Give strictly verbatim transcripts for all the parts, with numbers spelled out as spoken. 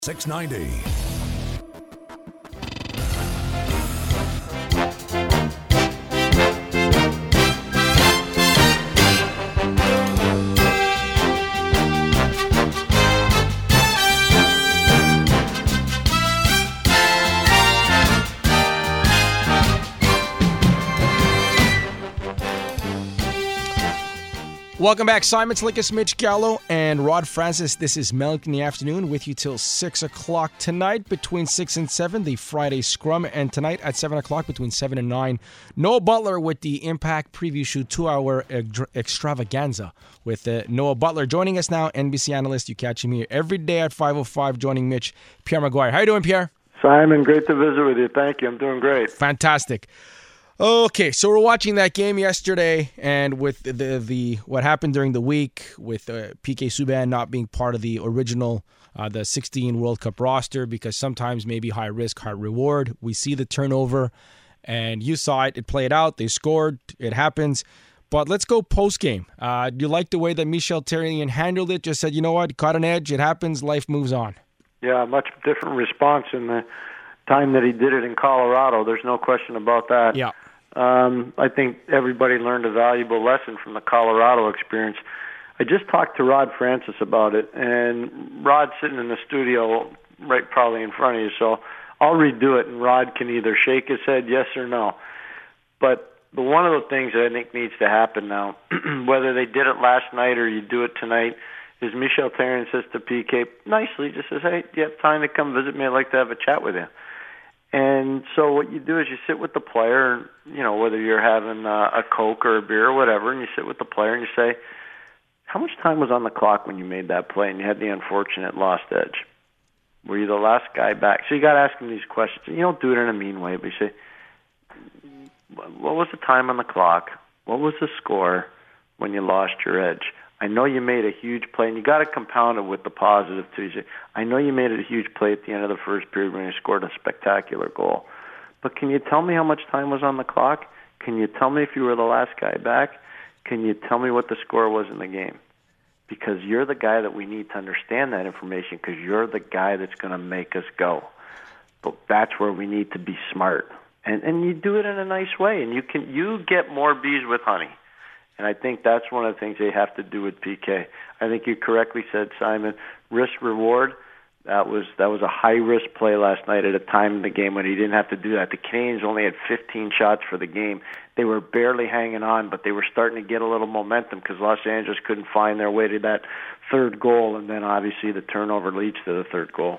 six ninety. Welcome back. Simon Slickus, Mitch Gallo, and Rod Francis. This is Melnick in the afternoon with you till six o'clock tonight between six and seven, the Friday Scrum, and tonight at seven o'clock between seven and nine, Noah Butler with the Impact Preview Show two-hour extravaganza with uh, Noah Butler. Joining us now, N B C analyst. You catch him here every day at five oh five, joining Mitch, Pierre Maguire. How you doing, Pierre? Simon, great to visit with you. Thank you. I'm doing great. Fantastic. Okay, so we're watching that game yesterday, and with the the what happened during the week with uh, P K Subban not being part of the original, uh, the sixteen World Cup roster, because sometimes maybe high risk, high reward. We see the turnover, and you saw it. It played out. They scored. It happens. But let's go post game. Uh, do you like the way that Michel Therrien handled it? Just said, you know what, caught an edge. It happens. Life moves on. Yeah, much different response in the time that he did it in Colorado. There's no question about that. Yeah. Um, I think everybody learned a valuable lesson from the Colorado experience. I just talked to Rod Francis about it, and Rod's sitting in the studio right probably in front of you, so I'll redo it, and Rod can either shake his head yes or no. But the one of the things that I think needs to happen now, whether they did it last night or you do it tonight, is Michel Therrien says to P K nicely, just says, hey, do you have time to come visit me? I'd like to have a chat with you. And so what you do is you sit with the player, you know, whether you're having uh, a Coke or a beer or whatever, and you sit with the player and you say, how much time was on the clock when you made that play and you had the unfortunate lost edge? Were you the last guy back? So you got to ask them these questions. You don't do it in a mean way, but you say, what was the time on the clock? What was the score when you lost your edge? I know you made a huge play, and you got to compound it with the positive too. You say, I know you made a huge play at the end of the first period when you scored a spectacular goal. But can you tell me how much time was on the clock? Can you tell me if you were the last guy back? Can you tell me what the score was in the game? Because you're the guy that we need to understand that information, because you're the guy that's going to make us go. But that's where we need to be smart. And and you do it in a nice way, and you can you get more bees with honey. And I think that's one of the things they have to do with P K. I think you correctly said, Simon, risk-reward, that was that was a high-risk play last night at a time in the game when he didn't have to do that. The Canadians only had fifteen shots for the game. They were barely hanging on, but they were starting to get a little momentum because Los Angeles couldn't find their way to that third goal, and then obviously the turnover leads to the third goal.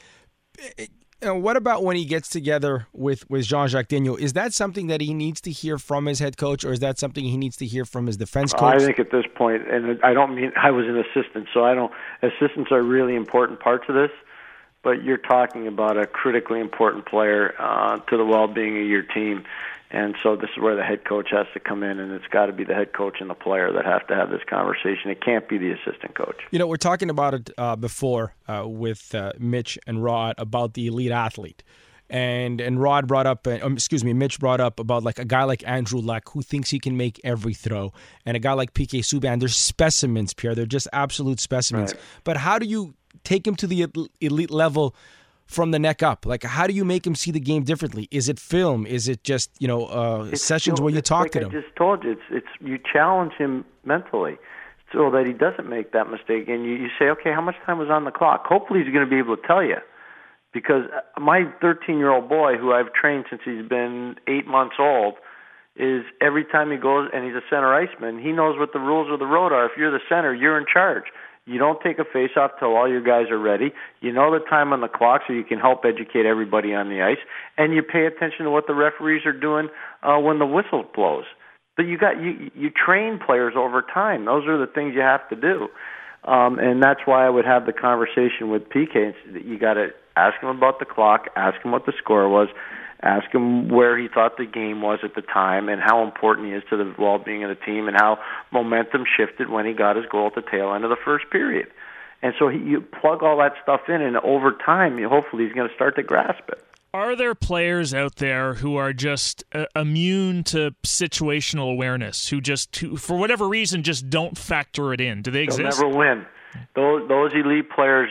And what about when he gets together with, with Jean-Jacques Daigneault? Is that something that he needs to hear from his head coach, or is that something he needs to hear from his defense coach? I think at this point, and I don't mean I was an assistant, so I don't. Assistants are really important parts of this, but you're talking about a critically important player uh, to the well-being of your team. And so this is where the head coach has to come in, and it's got to be the head coach and the player that have to have this conversation. It can't be the assistant coach. You know, we're talking about it uh, before uh, with uh, Mitch and Rod about the elite athlete. And and Rod brought up, uh, um, excuse me, Mitch brought up about like a guy like Andrew Luck who thinks he can make every throw. And a guy like P K Subban, they're specimens, Pierre. They're just absolute specimens. Right. But how do you take him to the elite level from the neck up? Like, how do you make him see the game differently? Is it film? Is it just, you know, uh, sessions still, where you talk like to I him? I just told you, it's it's you challenge him mentally so that he doesn't make that mistake. And you, you say, okay, how much time was on the clock? Hopefully he's going to be able to tell you. Because my thirteen-year-old boy, who I've trained since he's been eight months old, is every time he goes, and he's a center iceman, he knows what the rules of the road are. If you're the center, you're in charge. You don't take a face-off till all your guys are ready. You know the time on the clock so you can help educate everybody on the ice. And you pay attention to what the referees are doing uh, when the whistle blows. But you got you you train players over time. Those are the things you have to do. Um, and that's why I would have the conversation with P K. You got to ask him about the clock, ask him what the score was, ask him where he thought the game was at the time and how important he is to the well-being of the team and how momentum shifted when he got his goal at the tail end of the first period. And so he, you plug all that stuff in, and over time, you, hopefully he's going to start to grasp it. Are there players out there who are just uh, immune to situational awareness, who just, who, for whatever reason, just don't factor it in? Do they exist? They'll never win. Those, those elite players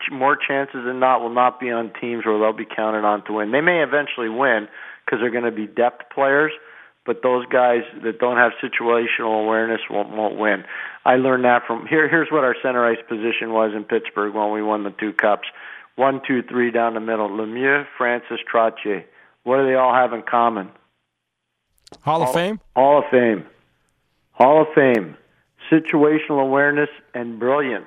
more chances than not, will not be on teams where they'll be counted on to win. They may eventually win because they're going to be depth players, but those guys that don't have situational awareness won't, won't win. I learned that from here. Here's what our center ice position was in Pittsburgh when we won the two cups: one, two, three down the middle. Lemieux, Francis, Trottier. What do they all have in common? Hall of Fame. Hall of Fame. Hall of Fame. Situational awareness and brilliance.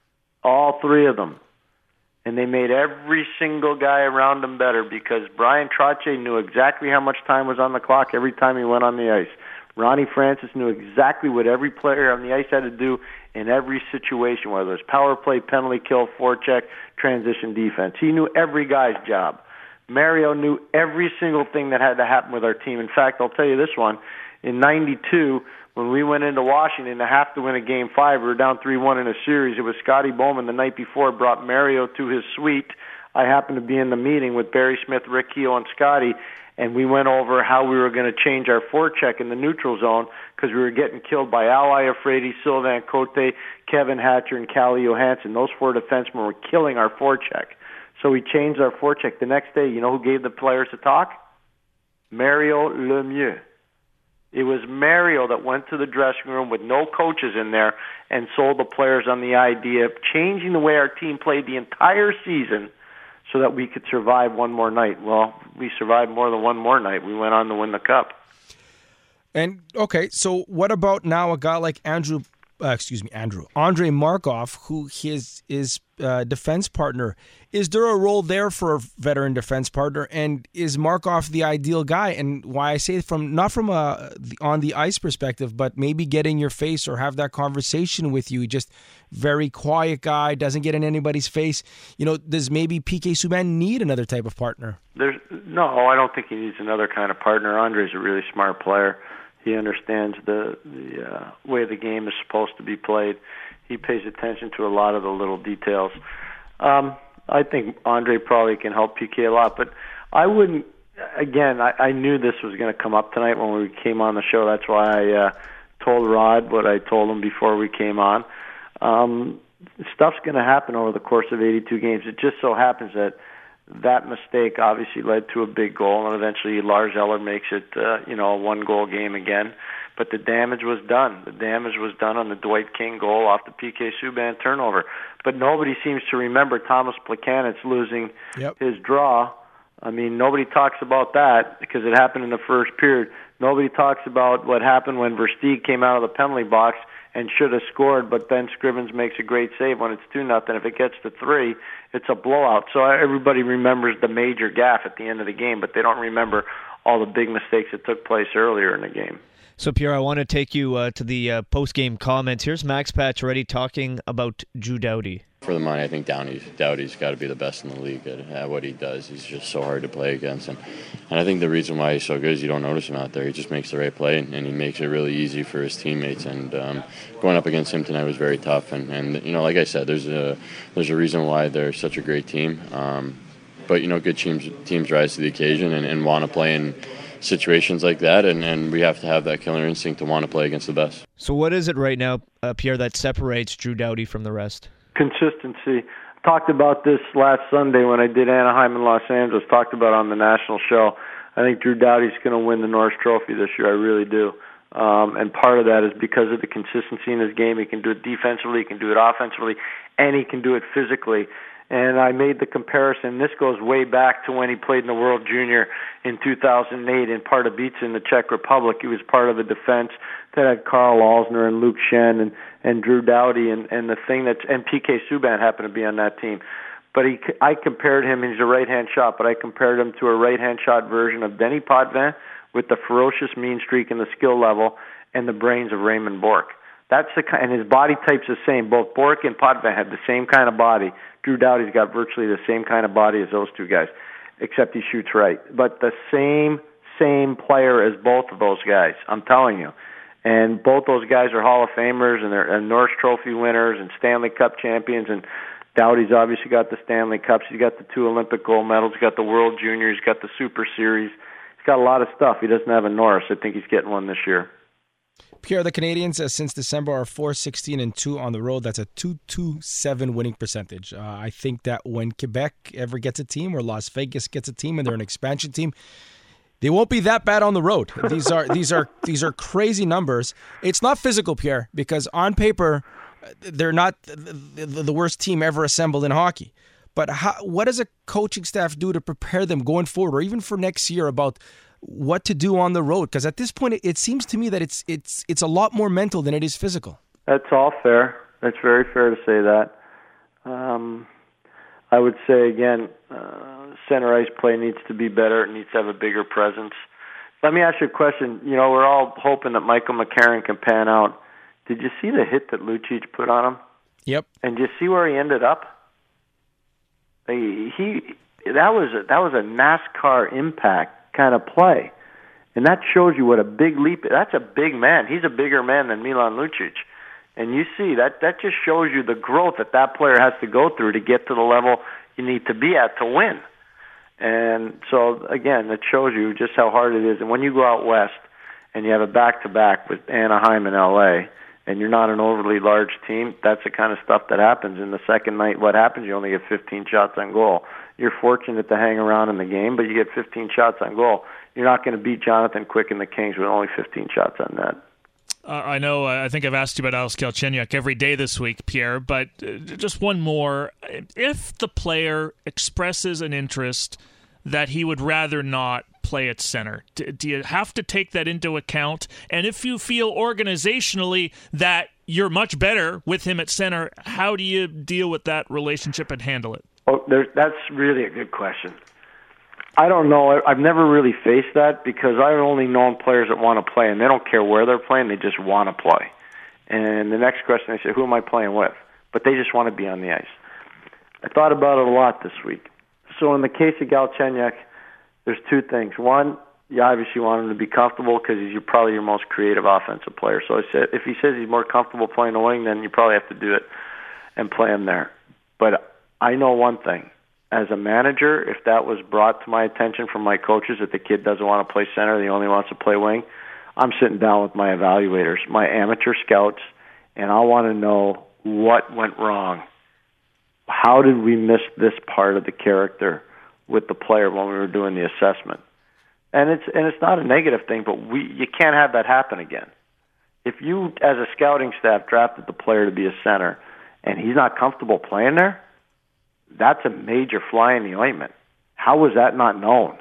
All three of them. And they made every single guy around him better because Brian Trottier knew exactly how much time was on the clock every time he went on the ice. Ronnie Francis knew exactly what every player on the ice had to do in every situation, whether it was power play, penalty kill, forecheck, transition defense. He knew every guy's job. Mario knew every single thing that had to happen with our team. In fact, I'll tell you this one. In ninety-two, when we went into Washington to have to win a game five, we were down three one in a series. It was Scotty Bowman the night before brought Mario to his suite. I happened to be in the meeting with Barry Smith, Rick Keogh, and Scotty, and we went over how we were going to change our forecheck in the neutral zone because we were getting killed by Al Iafrate, Sylvain Cote, Kevin Hatcher, and Calle Johansson. Those four defensemen were killing our forecheck. So we changed our forecheck. The next day, you know who gave the players a talk? Mario Lemieux. It was Mario that went to the dressing room with no coaches in there and sold the players on the idea of changing the way our team played the entire season so that we could survive one more night. Well, we survived more than one more night. We went on to win the cup. And, okay, so what about now a guy like Andrew, uh, excuse me, Andrew, Andrei Markov, who his is uh, defense partner? Is there a role there for a veteran defense partner? And is Markov the ideal guy? And why I say from not from a on the ice perspective, but maybe get in your face or have that conversation with you. Just very quiet guy, doesn't get in anybody's face. You know, does maybe P K Subban need another type of partner? There's no, I don't think he needs another kind of partner. Andre's a really smart player. He understands the the uh, way the game is supposed to be played. He pays attention to a lot of the little details. Um, I think Andre probably can help P K a lot, but I wouldn't. Again, I, I knew this was going to come up tonight when we came on the show. That's why I uh, told Rod what I told him before we came on. Um, stuff's going to happen over the course of eighty-two games. It just so happens that that mistake obviously led to a big goal, and eventually Lars Eller makes it, uh, you know, a one-goal game again. But the damage was done. The damage was done on the Dwight King goal off the P K Subban turnover. But nobody seems to remember Thomas Plekanec losing yep. his draw. I mean, nobody talks about that because it happened in the first period. Nobody talks about what happened when Versteeg came out of the penalty box and should have scored, but then Scrivens makes a great save when it's two nothing. If it gets to three, it's a blowout. So everybody remembers the major gaffe at the end of the game, but they don't remember all the big mistakes that took place earlier in the game. So, Pierre, I want to take you uh, to the uh, post-game comments. Here's Max Pacioretty talking about Drew Doughty. For the money, I think Downey, Doughty's got to be the best in the league at, at what he does. He's just so hard to play against. And, and I think the reason why he's so good is you don't notice him out there. He just makes the right play, and, and he makes it really easy for his teammates. And um, going up against him tonight was very tough. And, and, you know, like I said, there's a there's a reason why they're such a great team. Um, but, you know, good teams, teams rise to the occasion and, and want to play in situations like that, and, and we have to have that killer instinct to want to play against the best. So what is it right now, uh, Pierre, that separates Drew Doughty from the rest? Consistency. Talked about this last Sunday when I did Anaheim and Los Angeles, talked about it on the national show. I think Drew Doughty's going to win the Norris Trophy this year. I really do. Um, and part of that is because of the consistency in his game. He can do it defensively, he can do it offensively, and he can do it physically. And I made the comparison. This goes way back to when he played in the World Junior in two thousand eight in Pardubice in the Czech Republic. He was part of a defense that had Carl Alsner and Luke Shen and, and Drew Doughty. And, and the thing that's, and P K Subban happened to be on that team. But he, I compared him, he's a right-hand shot, but I compared him to a right-hand shot version of Denis Potvin with the ferocious mean streak and the skill level and the brains of Raymond Bourque. That's the kind, and his body type's the same. Both Bourque and Potvin had the same kind of body. Drew Doughty's got virtually the same kind of body as those two guys, except he shoots right. But the same, same player as both of those guys, I'm telling you. And both those guys are Hall of Famers, and they're and Norris Trophy winners and Stanley Cup champions. And Doughty's obviously got the Stanley Cups. He's got the two Olympic gold medals. He's got the World Junior. He's got the Super Series. He's got a lot of stuff. He doesn't have a Norris. I think he's getting one this year. Pierre, the Canadians uh, since December are four sixteen and two on the road. That's a two twenty-seven winning percentage. Uh, I think that when Quebec ever gets a team or Las Vegas gets a team and they're an expansion team, they won't be that bad on the road. These are these are these are crazy numbers. It's not physical, Pierre, because on paper they're not the, the worst team ever assembled in hockey. But how, what does a coaching staff do to prepare them going forward, or even for next year, about what to do on the road? Because at this point, it, it seems to me that it's it's it's a lot more mental than it is physical. That's all fair. That's very fair to say that. Um, I would say, again, uh, center ice play needs to be better. It needs to have a bigger presence. Let me ask you a question. You know, we're all hoping that Michael McCarron can pan out. Did you see the hit that Lucic put on him? Yep. And did you see where he ended up? He, he that was a, that was a NASCAR impact kind of play, and that shows you what a big leap. That's a big man. He's a bigger man than Milan Lucic, and you see that that just shows you the growth that that player has to go through to get to the level you need to be at to win. And so again, it shows you just how hard it is. And when you go out west and you have a back-to-back with Anaheim and L A, and you're not an overly large team, that's the kind of stuff that happens. In the second night, what happens? You only get fifteen shots on goal. You're fortunate to hang around in the game, but you get fifteen shots on goal. You're not going to beat Jonathan Quick and the Kings with only fifteen shots on net. Uh, I know, uh, I think I've asked you about Alex Galchenyuk every day this week, Pierre, but uh, just one more. If the player expresses an interest that he would rather not play at center, do, do you have to take that into account? And if you feel organizationally that you're much better with him at center, how do you deal with that relationship and handle it? Oh, there's, that's really a good question. I don't know. I've never really faced that because I've only known players that want to play, and they don't care where they're playing. They just want to play. And the next question, they say, who am I playing with? But they just want to be on the ice. I thought about it a lot this week. So in the case of Galchenyuk, there's two things. One, you obviously want him to be comfortable because he's probably your most creative offensive player. So I said, if he says he's more comfortable playing the wing, then you probably have to do it and play him there. But I know one thing. As a manager, if that was brought to my attention from my coaches that the kid doesn't want to play center, he only wants to play wing, I'm sitting down with my evaluators, my amateur scouts, and I want to know what went wrong. How did we miss this part of the character with the player when we were doing the assessment? And it's and it's not a negative thing, but we you can't have that happen again. If you, as a scouting staff, drafted the player to be a center and he's not comfortable playing there, that's a major fly in the ointment. How was that not known?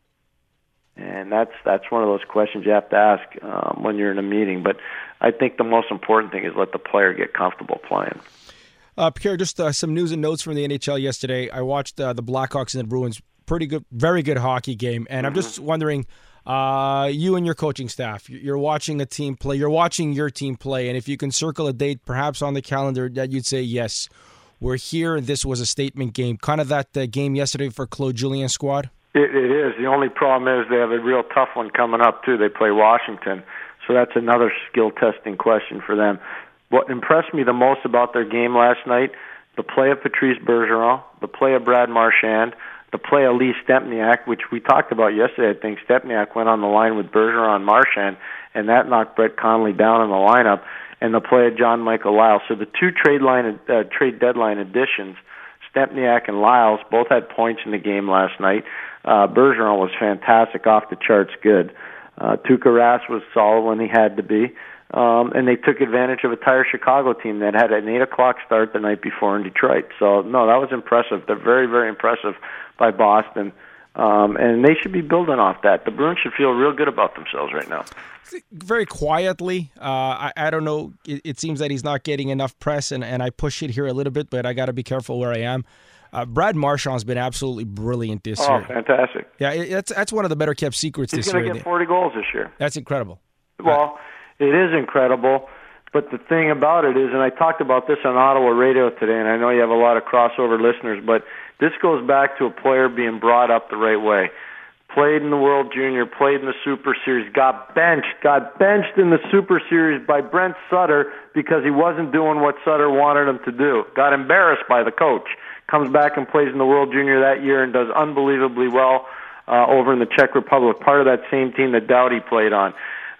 And that's that's one of those questions you have to ask um, when you're in a meeting. But I think the most important thing is let the player get comfortable playing. Uh, Pierre, just uh, some news and notes from the N H L yesterday. I watched uh, the Blackhawks and the Bruins. Pretty good, very good hockey game. And mm-hmm. I'm just wondering, uh, you and your coaching staff, you're watching a team play. You're watching your team play. And if you can circle a date perhaps on the calendar that you'd say, yes, we're here and this was a statement game. Kind of that uh, game yesterday for Claude Julien's squad? It, it is. The only problem is they have a real tough one coming up, too. They play Washington. So that's another skill-testing question for them. What impressed me the most about their game last night, the play of Patrice Bergeron, the play of Brad Marchand, the play of Lee Stempniak, which we talked about yesterday. I think Stempniak went on the line with Bergeron and Marchand, and that knocked Brett Connolly down in the lineup, and the play of John Michael Lyles. So the two trade line uh, trade deadline additions, Stempniak and Lyles, both had points in the game last night. Uh, Bergeron was fantastic, off the charts good. Uh, Tuukka Rask was solid when he had to be. Um, and they took advantage of a tired Chicago team that had an eight o'clock start the night before in Detroit. So, no, that was impressive. They're very, very impressive by Boston. Um, and they should be building off that. The Bruins should feel real good about themselves right now. Very quietly, uh, I, I don't know, it, it seems that he's not getting enough press, and, and I push it here a little bit, but I got to be careful where I am. Uh, Brad Marchand's been absolutely brilliant this oh, year. Oh, fantastic. Yeah, it, that's that's one of the better kept secrets he's this year. He's going to get forty goals this year. That's incredible. Well, it is incredible, but the thing about it is, and I talked about this on Ottawa radio today, and I know you have a lot of crossover listeners, but this goes back to a player being brought up the right way. Played in the World Junior, played in the Super Series, got benched, got benched in the Super Series by Brent Sutter because he wasn't doing what Sutter wanted him to do. Got embarrassed by the coach. Comes back and plays in the World Junior that year and does unbelievably well uh, over in the Czech Republic, part of that same team that Doughty played on.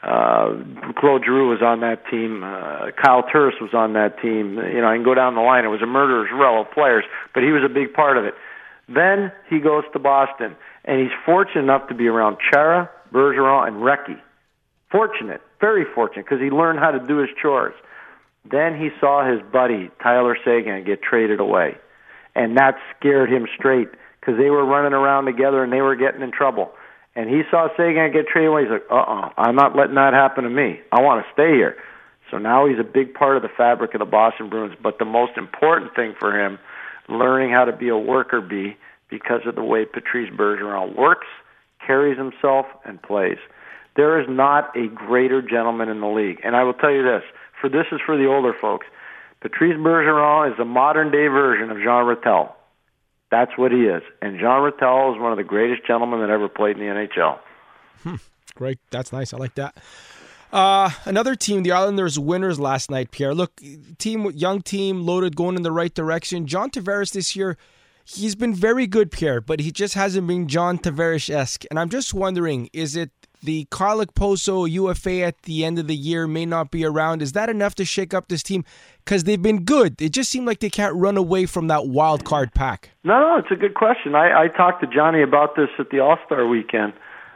Uh, Claude Giroux was on that team. Uh, Kyle Turris was on that team. You know, I can go down the line. It was a murderer's row of players, but he was a big part of it. Then he goes to Boston, and he's fortunate enough to be around Chara, Bergeron, and Recchi. Fortunate, very fortunate, because he learned how to do his chores. Then he saw his buddy, Tyler Seguin, get traded away, and that scared him straight because they were running around together and they were getting in trouble. And he saw Seguin get traded away. He's like, uh-uh, I'm not letting that happen to me. I want to stay here. So now he's a big part of the fabric of the Boston Bruins. But the most important thing for him, learning how to be a worker bee because of the way Patrice Bergeron works, carries himself, and plays. There is not a greater gentleman in the league. And I will tell you this, for this is for the older folks. Patrice Bergeron is the modern-day version of Jean Rattel. That's what he is. And Jean Rattel is one of the greatest gentlemen that ever played in the N H L. Hmm. Great. That's nice. I like that. Uh, another team, the Islanders winners last night, Pierre. Look, team, young team, loaded, going in the right direction. John Tavares this year, he's been very good, Pierre, but he just hasn't been John Tavares-esque. And I'm just wondering, is it the Kyle Okposo U F A at the end of the year may not be around? Is that enough to shake up this team? Because they've been good. It just seemed like they can't run away from that wild card pack. No, no, it's a good question. I, I talked to Johnny about this at the All-Star weekend.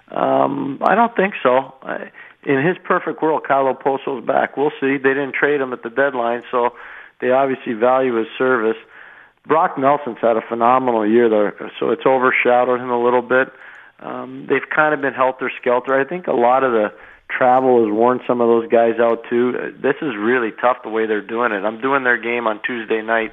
Um, I don't think so. I, in his perfect world, Kyle Okposo's back. We'll see. They didn't trade him at the deadline, so they obviously value his service. Brock Nelson's had a phenomenal year, though, so it's overshadowed him a little bit. Um, they've kind of been helter-skelter. I think a lot of the travel has worn some of those guys out, too. This is really tough the way they're doing it. I'm doing their game on Tuesday night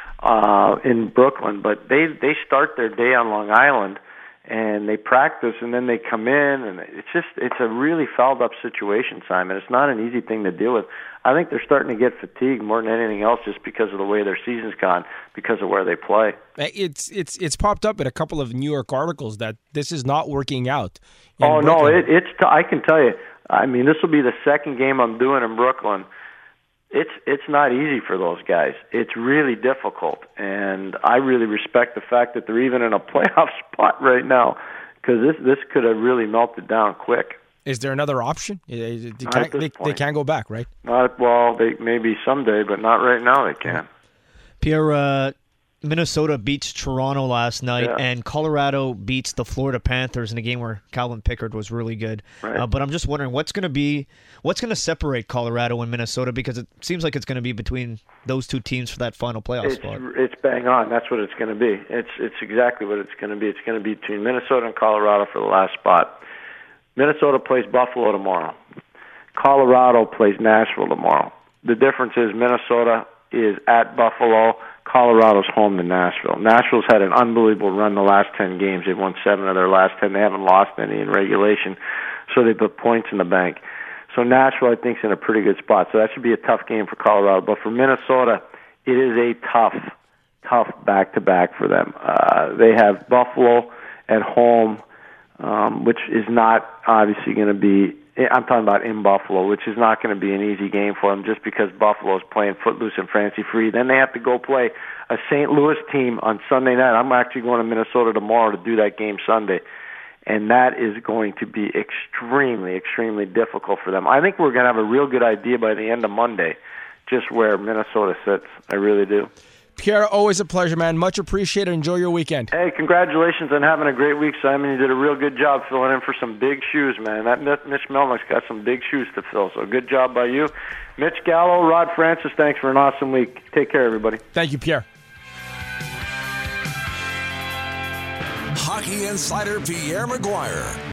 uh, in Brooklyn, but they, they start their day on Long Island, and they practice, and then they come in, and it's just it's a really fouled-up situation, Simon. It's not an easy thing to deal with. I think they're starting to get fatigued more than anything else just because of the way their season's gone, because of where they play. It's it's it's popped up in a couple of New York articles that this is not working out. Oh, no, it, it's t- I can tell you. I mean, this will be the second game I'm doing in Brooklyn. It's it's not easy for those guys. It's really difficult, and I really respect the fact that they're even in a playoff spot right now, because this this could have really melted down quick. Is there another option? They can't, they, they can't go back, right? Not well. They maybe someday, but not right now. They can't. Pierre, uh, Minnesota beats Toronto last night, Yeah. and Colorado beats the Florida Panthers in a game where Calvin Pickard was really good. Right. Uh, but I'm just wondering what's going to be, what's going to separate Colorado and Minnesota, because it seems like it's going to be between those two teams for that final playoff It's, spot. it's bang on. That's what it's going to be. It's it's exactly what it's going to be. It's going to be between Minnesota and Colorado for the last spot. Minnesota plays Buffalo tomorrow. Colorado plays Nashville tomorrow. The difference is Minnesota is at Buffalo. Colorado's home to Nashville. Nashville's had an unbelievable run the last ten games. They've won seven of their last ten. They haven't lost any in regulation, so they put points in the bank. So Nashville, I think, is in a pretty good spot. So that should be a tough game for Colorado. But for Minnesota, it is a tough, tough back-to-back for them. Uh, they have Buffalo at home, um, which is not obviously going to be, I'm talking about in Buffalo, which is not going to be an easy game for them just because Buffalo is playing footloose and fancy-free. Then they have to go play a Saint Louis team on Sunday night. I'm actually going to Minnesota tomorrow to do that game Sunday. And that is going to be extremely, extremely difficult for them. I think we're going to have a real good idea by the end of Monday just where Minnesota sits. I really do. Pierre, always a pleasure, man. Much appreciated. Enjoy your weekend. Hey, congratulations on having a great week, Simon. You did a real good job filling in for some big shoes, man. That Mitch Melnick's got some big shoes to fill, so good job by you. Mitch Gallo, Rod Francis, thanks for an awesome week. Take care, everybody. Thank you, Pierre. Hockey insider Pierre McGuire.